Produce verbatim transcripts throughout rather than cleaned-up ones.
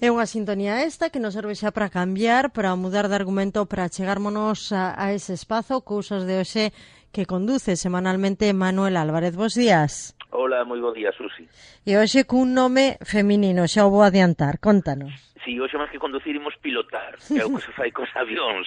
É unha sintonía esta que nos serve xa para cambiar, para mudar de argumento, para chegármonos a, a ese espazo, cousas de hoxe que conduce semanalmente Manuel Álvarez. Bos días. Hola, moi bo día, Susi. E hoxe cun nome feminino, xa o vou adiantar, contanos. Si, hoxe máis que conducir imos pilotar, é o que se fai cos avións.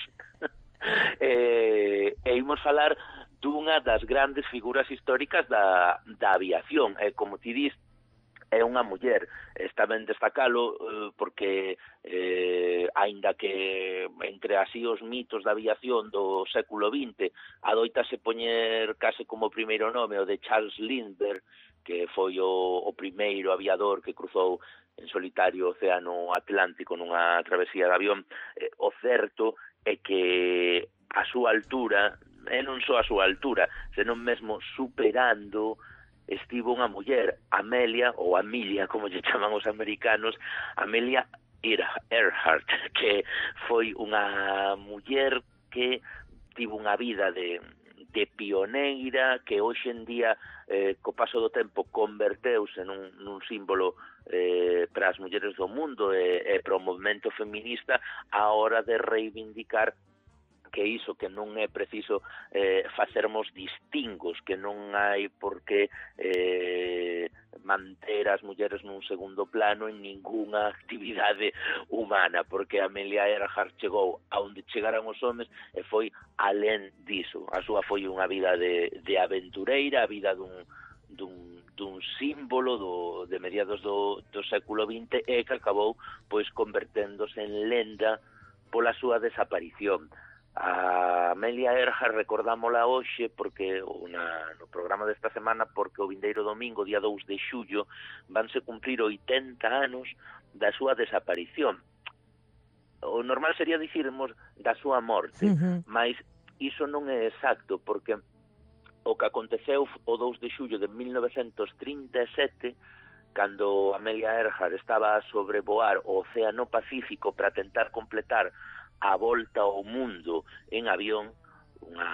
e, e imos falar dunha das grandes figuras históricas da, da aviación, e como ti dis, é unha muller. Está ben destacalo eh, porque eh, aínda que entre así os mitos da aviación do século vinte adoitase poñer case como primeiro nome o de Charles Lindbergh, que foi o, o primeiro aviador que cruzou en solitario o Océano Atlántico nunha travesía de avión. Eh, o certo é que a súa altura, e non só a súa altura, senón mesmo superando, estivo unha muller, Amelia, ou Amelia, como lle chaman os americanos, Amelia Earhart, que foi unha muller que tivo unha vida de, de pioneira, que hoxe en día, eh, co paso do tempo, converteuse nun, nun símbolo eh, para as mulleres do mundo e, e para o movimento feminista a hora de reivindicar que iso, que non é preciso eh, facermos distingos, que non hai por que eh, manter as mulleres nun segundo plano en ningunha actividade humana, porque Amelia Earhart chegou a onde chegaran os homes e foi alén diso. A súa foi unha vida de, de aventureira, a vida dun, dun, dun símbolo do, de mediados do, do século vinte e que acabou pois converténdose en lenda pola súa desaparición. A Amelia Earhart recordámola hoxe porque na, no programa desta semana porque o vindeiro domingo, día dous de xullo, vanse cumprir oitenta anos da súa desaparición. O normal sería dicirmos da súa morte, uh-huh. Mas iso non é exacto porque o que aconteceu o dous de xullo de mil novecentos trinta e sete, cando Amelia Earhart estaba a sobrevoar o Océano Pacífico para tentar completar a volta ao mundo en avión, unha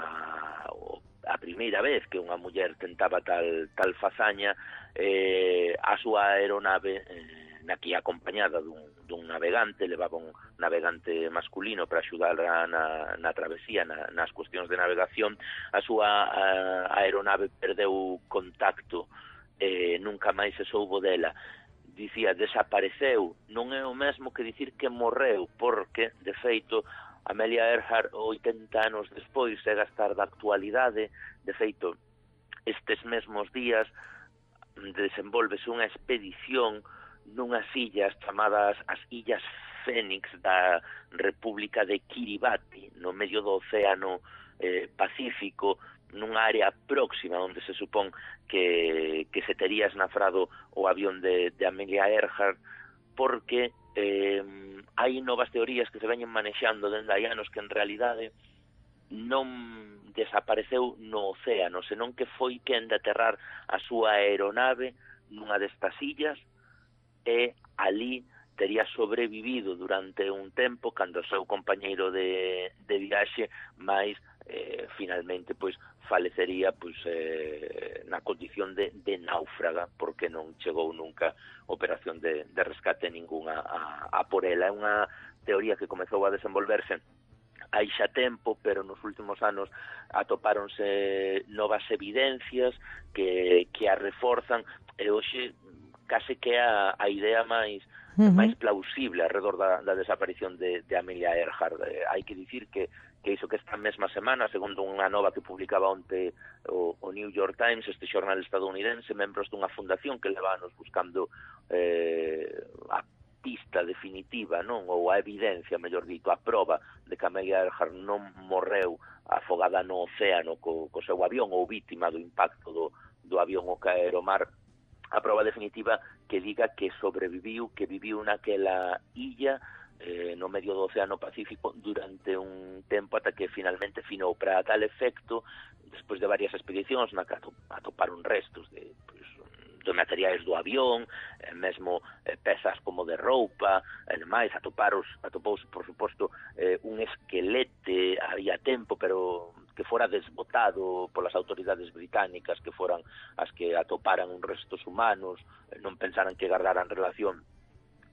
a primeira vez que unha muller tentaba tal tal fazaña, eh, a súa aeronave eh, na que acompañada dun, dun navegante, levaba un navegante masculino para axudar na, na travesía, na, nas cuestións de navegación, a súa a, aeronave perdeu contacto e eh, nunca máis se soubo dela. Dicía, desapareceu, non é o mesmo que dicir que morreu, porque, de feito, Amelia Earhart, oitenta anos despois, é gastar da actualidade. De feito, estes mesmos días desenvolvese unha expedición nunhas illas chamadas as Illas Fénix da República de Kiribati, no medio do Océano eh, Pacífico, nunha área próxima onde se supón que, que se tería esnafrado o avión de, de Amelia Earhart, porque eh, hai novas teorías que se veñen manexando dende hai anos que en realidade non desapareceu no océano, senón que foi quen de aterrar a súa aeronave nunha destas illas e ali tería sobrevivido durante un tempo cando o seu compañeiro de, de viaxe, máis eh, finalmente pois falecería pois eh, na condición de, de náufraga, porque non chegou nunca operación de, de rescate ningunha a, a por ela. É unha teoría que comezou a desenvolverse hai xa tempo, pero nos últimos anos atopáronse novas evidencias que, que a reforzan, e hoxe case que a, a idea máis uh-huh. máis plausible alrededor da, da desaparición de, de Amelia Earhart. Eh, hai que dicir que que iso que esta mesma semana, segundo unha nova que publicaba onte o, o New York Times, este xornal estadounidense, membros dunha fundación que levános buscando eh, a pista definitiva, non, ou a evidencia, mellor dito, a proba de que Amelia Earhart non morreu afogada no océano co, co seu avión ou vítima do impacto do, do avión ao caer ao mar, a proba definitiva que diga que sobreviviu, que viviu naquela illa eh, no medio do Océano Pacífico durante un tempo ata que finalmente finou. Para tal efecto, despois de varias expedicións na que atoparon restos de, pues, de materiais do avión, eh, mesmo eh, pezas como de roupa, e demais, atoparos, atopouse, por suposto, eh, un esquelete, había tempo, pero que fora desbotado polas autoridades británicas, que foran as que atoparan uns restos humanos, non pensaran que guardaran relación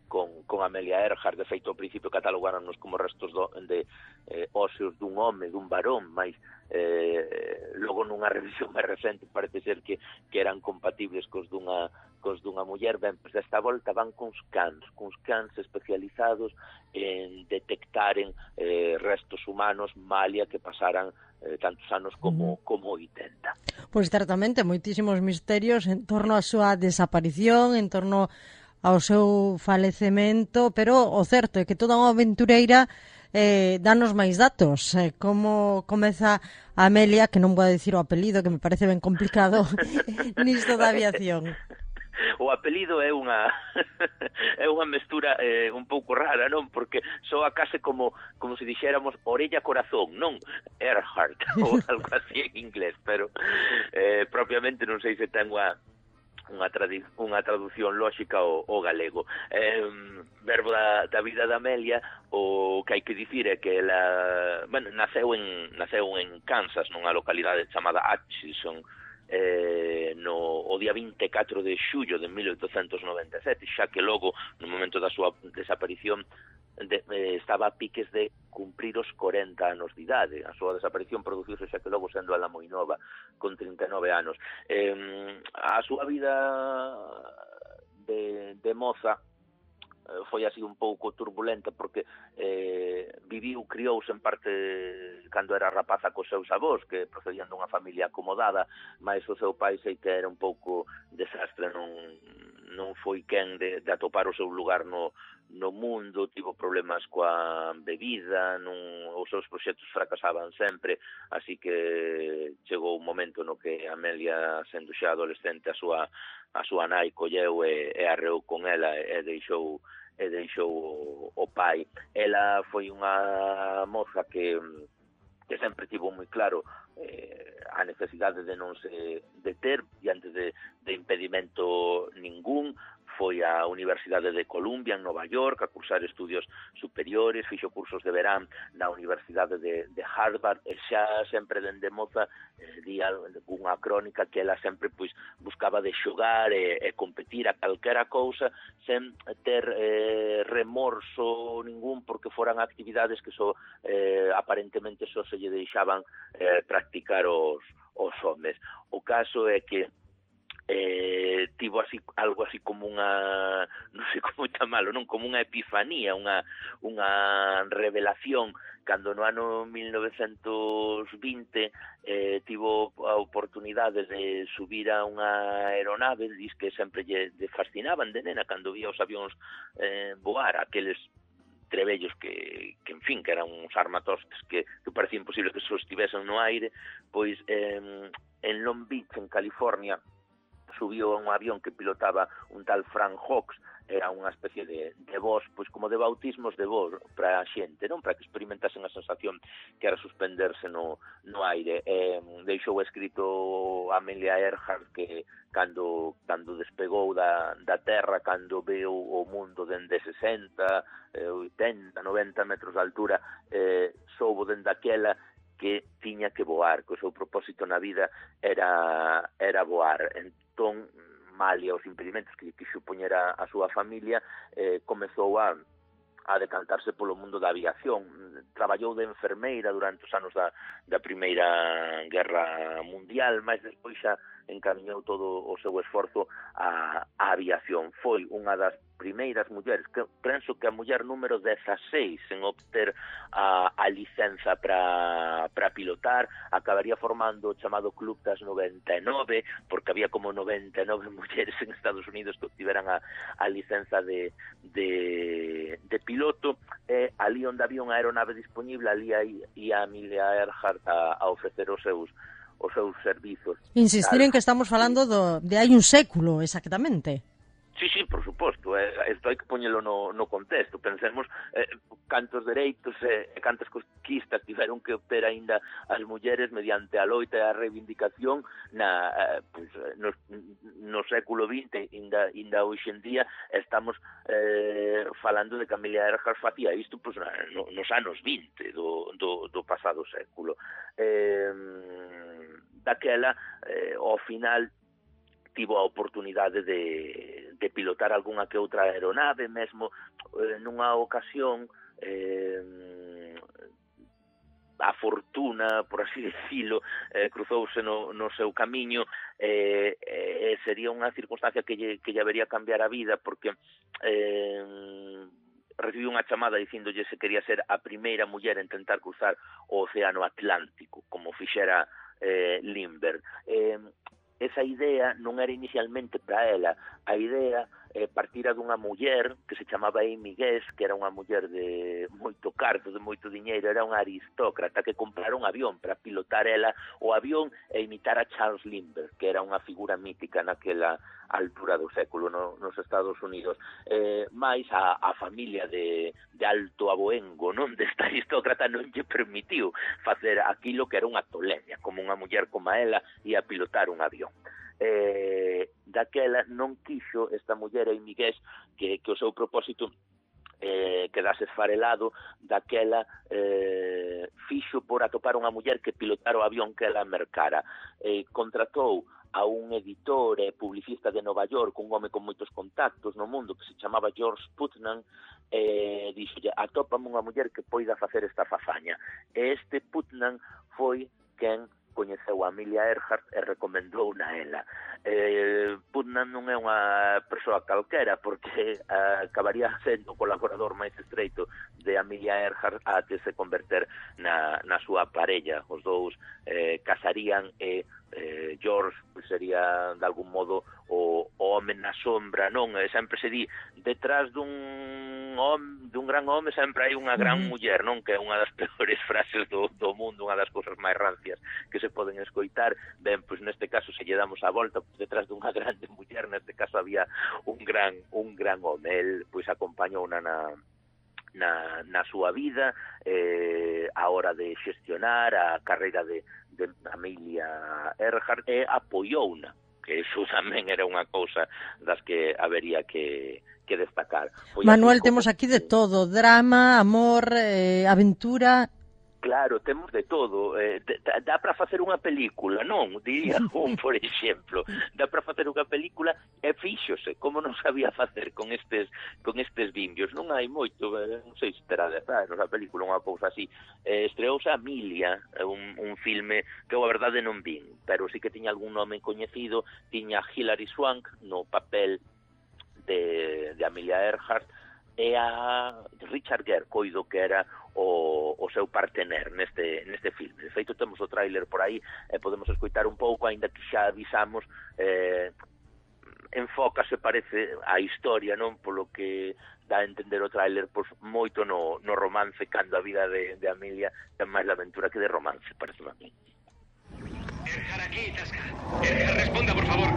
con, con Amelia Earhart. De feito, ao principio catalogáronos como restos do, de eh, óseos dun home, dun varón, mas eh, logo nunha revisión máis recente parece ser que, que eran compatibles cos dunha, cos dunha muller. Ben, pois desta volta van cuns cans, cuns cans especializados en detectaren eh, restos humanos malia que pasaran eh, tantos anos como, como oitenta. Pois certamente, moitísimos misterios en torno á súa desaparición, en torno ao seu falecemento, pero o certo é que toda unha aventureira eh, danos máis datos. Eh, como comeza a Amelia, que non vou a dicir o apelido, que me parece ben complicado, nisto da aviación. O apelido é unha é unha mestura eh, un pouco rara, non? Porque soa case como como se dixéramos orella corazón, non? Earhart ou algo así en inglés, pero eh, propiamente non sei se ten unha unha, tradi- unha traducción lóxica ao, ao galego. Eh, verbo da, da vida da Amelia, o que hai que dicir é que ela, bueno, naceu en naceu en Kansas, nunha localidade chamada Atchison, eh, no o día vinte e catro de xullo de mil oitocentos noventa e sete, xa que logo, no momento da súa desaparición, de, eh, estaba a piques de cumprir os corenta anos de idade. A súa desaparición produciuse xa que logo sendo ela moi nova, con trinta e nove anos. Eh, a súa vida de, de moza foi así un pouco turbulenta porque eh, viviu, criouse en parte cando era rapaza cos seus avós, que procedían dunha familia acomodada, mas o seu pai sei que era un pouco desastre, non, non foi quen de, de atopar o seu lugar no, no mundo, tivo problemas coa bebida, non, os seus proxectos fracasaban sempre, así que chegou un momento no que Amelia, sendo xa adolescente, a súa a súa nai colleu e, e arreou con ela e deixou e deixou o, o pai. Ela foi unha moza que que sempre tivo moi claro eh, a necesidade de non se deter diante de, de impedimento ningún. Foi á Universidade de Columbia en Nova York a cursar estudios superiores, fixo cursos de verán na Universidade de, de Harvard, e xa sempre dende moza eh, día unha crónica que ela sempre pois buscaba de xogar e, e competir a calquera cousa sen ter eh, remorso ningún, porque foran actividades que so, eh, aparentemente só se lle deixaban eh, practicar os, os homes. O caso é que eh, tivo así algo así como unha, non sei como está malo, non, como unha epifanía, unha unha revelación cando no ano mil novecentos vinte eh, tivo a oportunidade de subir a unha aeronave, diz que sempre lle, lle fascinaban de nena cando vía os avións eh, voar, aqueles trebellos que, que, en fin, que eran uns armatostes que, que parecía imposible que sostivesen no aire. Pois eh, en Long Beach, en California, subiu a un avión que pilotaba un tal Frank Hawks, era unha especie de, de voz, pois como de bautismos de voz para a xente, non, para que experimentasen a sensación que era suspenderse no, no aire. Eh, deixou escrito Amelia Earhart que cando cando despegou da, da terra, cando veu o mundo dende sesenta, oitenta, noventa metros de altura, eh, soubo dende aquela que tiña que voar, que o seu propósito na vida era era voar. Entón, malia os impedimentos que, que supoñera a súa familia, eh, comezou a a decantarse polo mundo da aviación. Traballou de enfermeira durante os anos da, da Primeira Guerra Mundial, mas despois xa encamiñou todo o seu esforzo á, á aviación. Foi unha das primeiras mulleres, que penso que a muller número dezaseis en obter a, a licenza para para pilotar. Acabaría formando o chamado Club das noventa e nove, porque había como noventa e nove mulleres en Estados Unidos que obtiveran a, a licenza de, de, de piloto, e ali onde había unha aeronave disponible, ali ia Amelia Earhart a, a ofrecer os seus os seus servizos. Insistir en que estamos falando do, de hai un século, exactamente. Sí, sí, por suposto, eh, isto hai que poñelo no, no contexto. Pensemos eh, cantos dereitos e eh, cantas conquistas tiveron que obter aínda as mulleres mediante a loita e a reivindicación na, eh, pues, no, no século vinte, ainda, ainda hoxe en día estamos eh, falando de que Amelia Earhart facía isto pues, no, nos anos vinte do, do, do pasado século. Eh, daquela, eh, ao final, tivo a oportunidade de, de de pilotar algunha que outra aeronave, mesmo eh, nunha ocasión eh, a fortuna, por así decirlo, eh, cruzouse no, no seu camiño, eh, eh, sería unha circunstancia que lle, que lle habería cambiar a vida, porque eh, recibiu unha chamada dicíndolle se quería ser a primeira muller en tentar cruzar o Océano Atlántico, como fixera eh, Lindbergh. Eh, esa idea non era inicialmente para ela, a idea eh, partira dunha muller que se chamaba Amy Guest, que era unha muller de moito carto, de moito diñeiro, era unha aristócrata que comprara un avión para pilotar ela o avión e imitar a Charles Lindbergh, que era unha figura mítica naquela altura do século no, nos Estados Unidos. Eh, máis a, a familia de, de Alto Aboengo, non, desta aristócrata non lle permitiu facer aquilo que era unha tolemia, como unha muller como ela ia pilotar un avión. Eh, daquela non quixo esta muller Amy Guest que, que o seu propósito eh, quedase esfarelado, daquela eh, fixo por atopar unha muller que pilotara o avión que ela mercara. Eh, contratou a un editor e publicista de Nova York, un home con moitos contactos no mundo que se chamaba George Putnam, e eh, dixolle, atópame unha muller que poida facer esta fazaña. E este Putnam foi quen coñeceu a Amelia Earhart e recomendou na ela. Eh, Putnam non é unha persoa calquera, porque eh, acabaría sendo o colaborador máis estreito de Amelia Earhart até se converter na, na súa parella. Os dous eh, casarían e eh, George pues, sería de algún modo o, o home na sombra, non? E sempre se di, detrás dun home, dun gran home sempre hai unha gran uh-huh. muller, non? Que é unha das peores frases do, do mundo, unha das cousas máis rancias que se poden escoitar. Ben, pois neste caso se lle damos a volta, pois detrás dunha grande muller, neste caso había un gran un gran home. El pois acompañou na na na, na súa vida eh, a hora de xestionar a carreira de, de Amelia Earhart e apoiouna, que iso tamén era unha cousa das que habería que, que destacar. Foi Manuel, como... temos aquí de todo, drama, amor, eh, aventura... Claro, temos de todo. Eh, dá para facer unha película, non? Diría un, por exemplo. Dá para facer unha película e fíxose, como non sabía facer con estes con estes vimbios. Non hai moito, non sei se terá de estar, a película, unha cousa así. Eh, estreouse Amelia, un, un filme que eu a verdade non vin, pero sí que tiña algún nome coñecido. Tiña Hilary Swank no papel de, de Amelia Earhart, e a Richard Gere, coido que era o, o seu partener neste, neste filme. De feito, temos o tráiler por aí e podemos escoitar un pouco, aínda que xa avisamos, eh, enfócase, parece, a historia, non? Polo que dá a entender o tráiler, pois, moito no, no romance, cando a vida de, de Amelia ten máis de aventura que de romance, parece a mí. Earhart aquí, Tasca. Earhart, responda, por favor.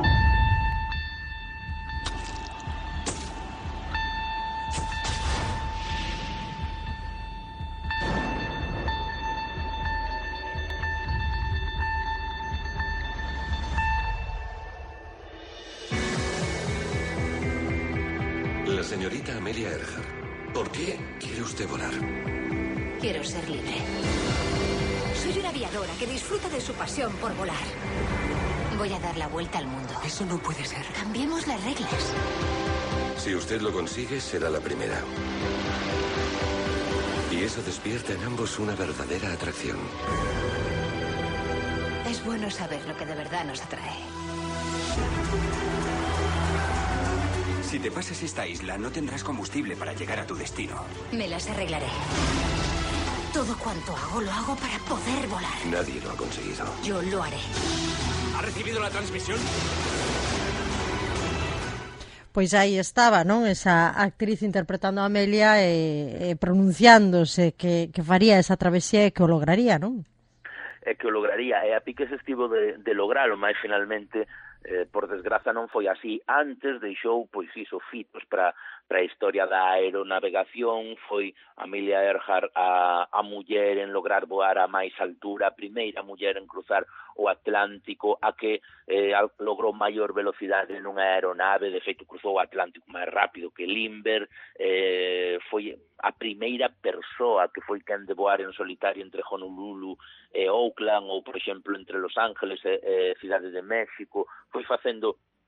La señorita Amelia Earhart, ¿por qué quiere usted volar? Quiero ser libre. Soy una aviadora que disfruta de su pasión por volar. Voy a dar la vuelta al mundo. Eso no puede ser. Cambiemos las reglas. Si usted lo consigue, será la primera. Y eso despierta en ambos una verdadera atracción. Es bueno saber lo que de verdad nos atrae. Si te pasas esta isla, no tendrás combustible para llegar a tu destino. Me las arreglaré. Todo cuanto hago, lo hago para poder volar. Nadie lo ha conseguido. Yo lo haré. ¿Ha recibido la transmisión? Pois aí estaba, non? Esa actriz interpretando a Amelia e, e pronunciándose que, que faría esa travesía e que o lograría, non? E que o lograría, e a pique se estivo de, de logralo, mas finalmente eh, por desgraza non foi así. Antes deixou, pois iso, fitos para para a historia da aeronavegación. Foi Amelia Earhart a, a muller en lograr voar a máis altura, a primeira muller en cruzar o Atlántico, a que eh, logrou maior velocidade nunha aeronave. De feito, cruzou o Atlántico máis rápido que Lindbergh. Eh, foi a primeira persoa que foi quen de voar en solitario entre Honolulu e Oakland, ou, por exemplo, entre Los Ángeles e, e Cidade de México. Foi facendo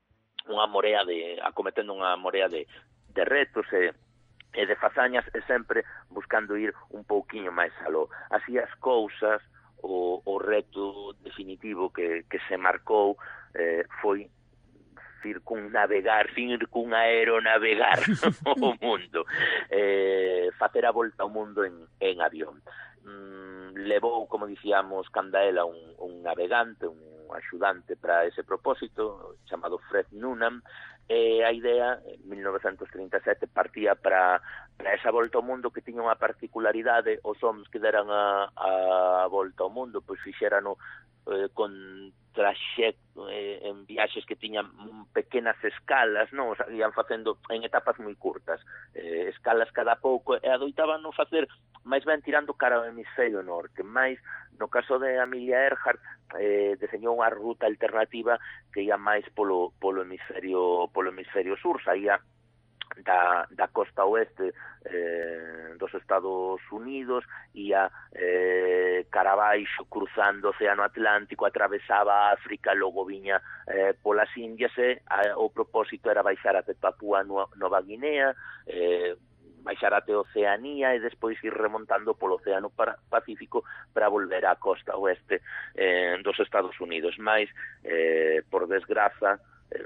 unha morea de, acometendo unha morea de, de retos e, e de fazañas e sempre buscando ir un pouquiño máis aló. Así as cousas, o, o reto definitivo que, que se marcou eh, foi circunnavegar, circunaeronavegar o mundo, eh, facer a volta ao mundo en, en avión. Mm, levou, como dicíamos, Candaela un, un navegante, un axudante para ese propósito, chamado Fred Noonan, e a idea, en mil novecentos trinta e sete, partía para, para esa volta ao mundo que tiña unha particularidade. Os homens que deran a, a volta ao mundo, pois fixérano eh, con traxecto, eh, en viaxes que tiñan pequenas escalas, non? O sea, ian facendo en etapas moi curtas, eh, escalas cada pouco, e adoitaban non facer máis ben tirando cara ao hemisferio norte, máis no caso de Amelia Earhart, eh, deseñou unha ruta alternativa que ia máis polo, polo hemisferio polo hemisferio sur, saía da, da costa oeste eh, dos Estados Unidos, ia eh, cara abaixo, cruzando o Océano Atlántico, atravesaba África, logo viña eh, polas Indias, e a, o propósito era baixar até Papúa Nova Guinea, eh, baixar até Oceanía e despois ir remontando polo Océano Pacífico para volver á costa oeste eh, dos Estados Unidos. Mais, eh, por desgraza, eh,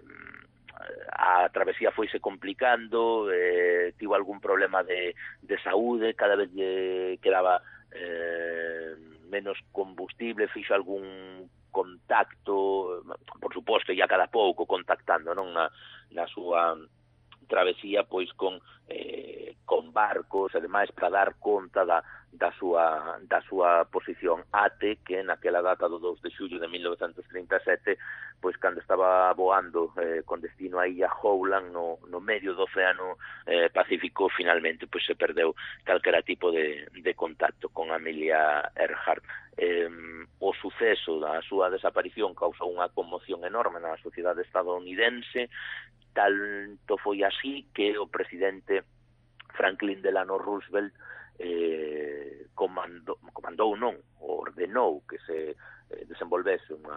a travesía foise complicando, eh, tivo algún problema de, de saúde, cada vez lle quedaba eh, menos combustible, fixo algún contacto, por suposto, e a cada pouco contactando, non, na, na súa travesía, pois con eh, con barcos e demais para dar conta da, da súa da súa posición, até que naquela data do dous de xullo de mil novecentos trinta e sete, pois cando estaba voando eh, con destino a Illa Howland no, no medio do Océano eh, Pacífico, finalmente pois se perdeu calquera tipo de, de contacto con Amelia Earhart. Eh, o suceso da súa desaparición causou unha conmoción enorme na sociedade estadounidense. Tanto foi así que o presidente Franklin Delano Roosevelt eh, comandou, comandou non, ordenou que se eh, desenvolvese unha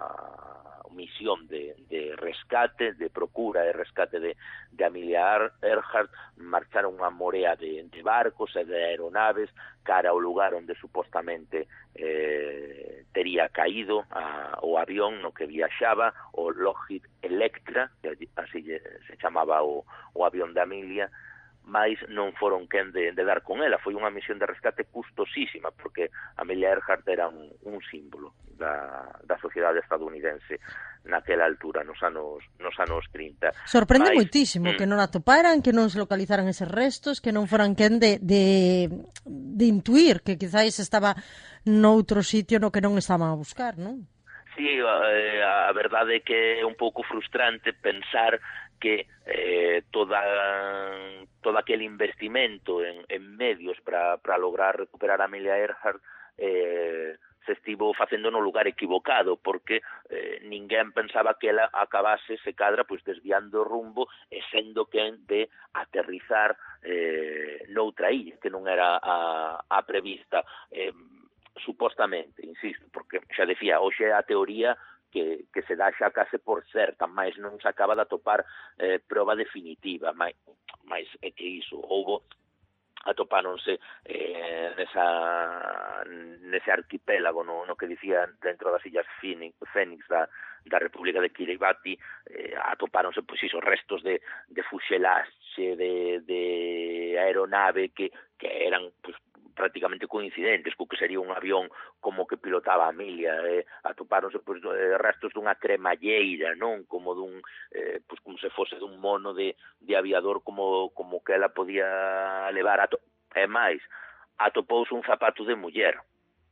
misión de, de rescate, de procura e rescate de, de Amelia Earhart. Marcharon unha morea de, de barcos e de aeronaves cara ao lugar onde supostamente eh, tería caído a, o avión no que viaxaba, o Lockheed Electra, que así se chamaba o, o avión de Amelia, mais non foron quen de, de dar con ela. Foi unha misión de rescate custosísima, porque Amelia Earhart era un, un símbolo da, da sociedade estadounidense naquela altura, nos anos nos anos trinta. Sorprende mais, moitísimo mm, que non atoparan, que non se localizaran eses restos, que non foran quen de, de, de intuir que quizáis estaba noutro sitio no que non estaban a buscar, non? Sí, a, a verdade é que é un pouco frustrante pensar que eh, toda todo aquel investimento en, en medios para lograr recuperar a Amelia Earhart eh, se estivo facendo no lugar equivocado, porque eh, ninguén pensaba que ela acabase se cadra pois desviando o rumbo e sendo quen de aterrizar eh, noutra illa que non era a, a prevista, eh, supostamente, insisto, porque xa decía, hoxe a teoría que, que se dá xa case por certa, mas non se acaba de atopar eh, prova definitiva, mas, mas é que iso, houbo, atopáronse eh, nesa, nese arquipélago, no, no que dicía dentro das illas Fénix, Fénix da, da República de Kiribati, eh, atopáronse, pois iso, restos de, de fuxelaxe, de, de aeronave que, que eran, pois, prácticamente coincidentes co que sería un avión como que pilotaba a Amelia, eh, atopáronse pois, restos dunha cremalleira, non, como dun eh, pois, como se fose dun mono de, de aviador como, como que ela podía levar a to... e máis, atopouse un zapato de muller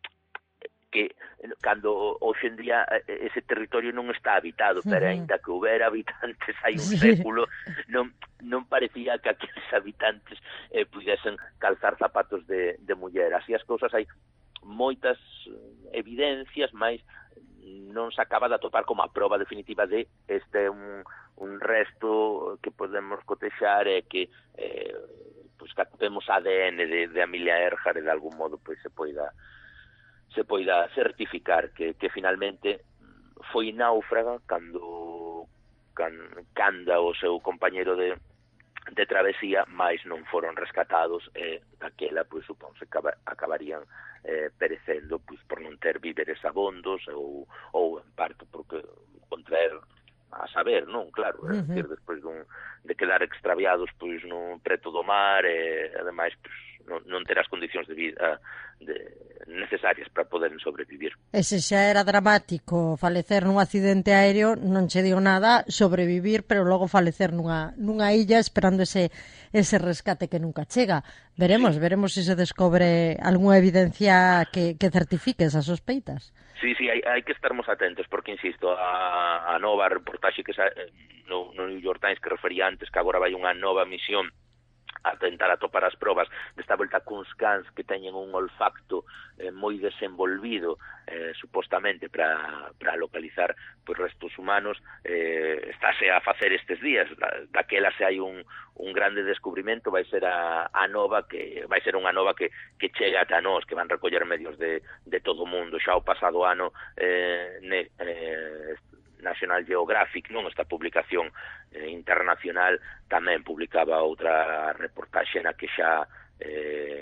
que cando hoxe en día ese territorio non está habitado, pero ainda que houbera habitantes hai un século, non, non parecía que aqueles habitantes eh, pudesen calzar zapatos de, de muller. Así as cousas, hai moitas evidencias, mas non se acaba de atopar como a proba definitiva de este un, un resto que podemos cotexar e que eh, pues, que atopemos A D N de, de Amelia Earhart e de algún modo pues, se poida se poida certificar que, que finalmente foi náufraga cando can, canda o seu compañeiro de de travesía, mais non foron rescatados e daquela, pois, supónse que acabarían eh, perecendo pois, por non ter víveres abondos ou, ou en parte porque contraer a saber, non? Claro, uh -huh. é dicir, despois dun, de quedar extraviados pois no preto do mar e ademais pois, non, non ter as condicións de vida de, necesarias para poder sobrevivir. E se xa era dramático falecer nun accidente aéreo, non che digo nada sobrevivir, pero logo falecer nunha, nunha illa esperando ese, ese rescate que nunca chega. Veremos, sí. veremos se se descobre algunha evidencia que, que certifique esas sospeitas. Sí, sí, hai, hai que estarmos atentos, porque, insisto, a, a nova reportaxe que sa, no, no New York Times que refería antes, que agora vai unha nova misión a tentar atopar as probas desta volta cuns cans que teñen un olfacto eh, moi desenvolvido eh, supostamente para para localizar pois, restos humanos, eh, estáse a facer estes días. Da, daquela se hai un, un grande descubrimento, vai ser a, a nova que vai ser unha nova que, que chega ata nós, que van recoller medios de, de todo o mundo. Xa o pasado ano eh, ne, eh, National Geographic, non, esta publicación eh, internacional, tamén publicaba outra reportaxe na que xa eh,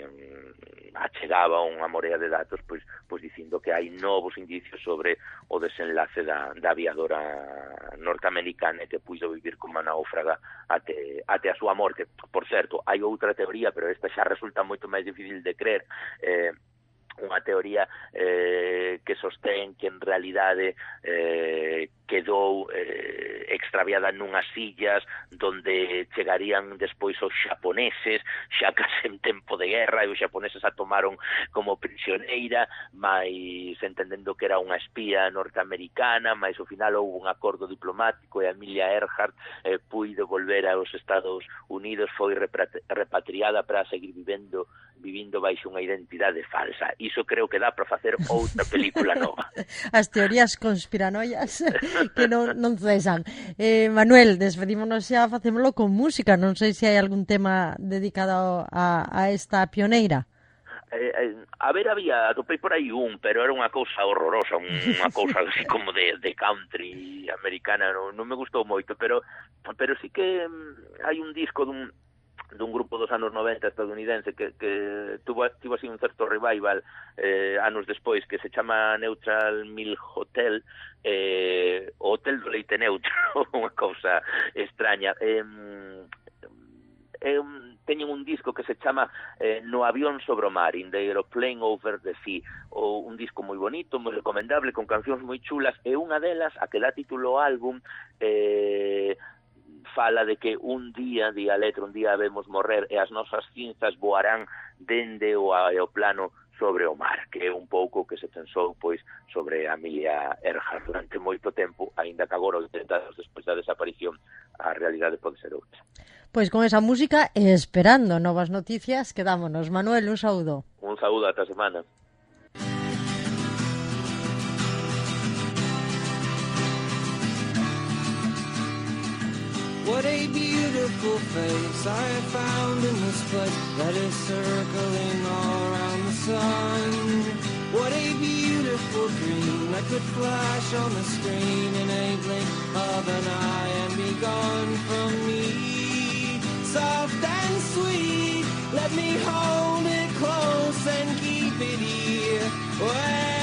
achegaba unha morea de datos pois, pois dicindo que hai novos indicios sobre o desenlace da, da aviadora norteamericana que puido vivir como náufraga até, até a súa morte. Por certo, hai outra teoría, pero esta xa resulta moito máis difícil de creer, eh, unha teoría eh, que sostén que en realidade eh, quedou eh, extraviada nunhas illas donde chegarían despois os xaponeses, xa case en tempo de guerra, e os xaponeses a tomaron como prisioneira, mais entendendo que era unha espía norteamericana, mais ao final houve un acordo diplomático e Amelia Earhart eh, puido volver aos Estados Unidos, foi repatriada para seguir vivendo vivindo baixo unha identidade falsa. Iso creo que dá para facer outra película nova. As teorías conspiranoias que non, non cesan. Eh, Manuel, despedímonos xa, facémolo con música. Non sei se hai algún tema dedicado a, a esta pioneira. Eh, eh, a ver, había, atopei por aí un, pero era unha cousa horrorosa, unha cousa así como de, de country americana, non, non me gustou moito, pero pero sí que mm, hai un disco dun dun grupo dos anos noventa estadounidense que, que tuvo, tuvo así un certo revival eh, anos despois, que se chama Neutral Milk Hotel, eh, o Hotel do Leite Neutro, unha cousa extraña. Eh, eh, teñen un disco que se chama eh, No avión sobre o mar, In the Aeroplane Over the Sea, o un disco moi bonito, moi recomendable, con cancións moi chulas, e unha delas, a que dá título ao álbum, eh, fala de que un día, di a letra, un día vemos morrer e as nosas cinzas voarán dende o aeroplano sobre o mar, que é un pouco que se pensou pois sobre Amelia Earhart durante moito tempo, aínda que agora, oitenta anos despois da desaparición, a realidade pode ser outra. Pois con esa música e esperando novas noticias, quedámonos. Manuel, un saúdo. Un saúdo ata a semana. What a beautiful face I have found in this place that is circling all around the sun. What a beautiful dream that could flash on the screen in a blink of an eye and be gone from me. Soft and sweet, let me hold it close and keep it here. Well,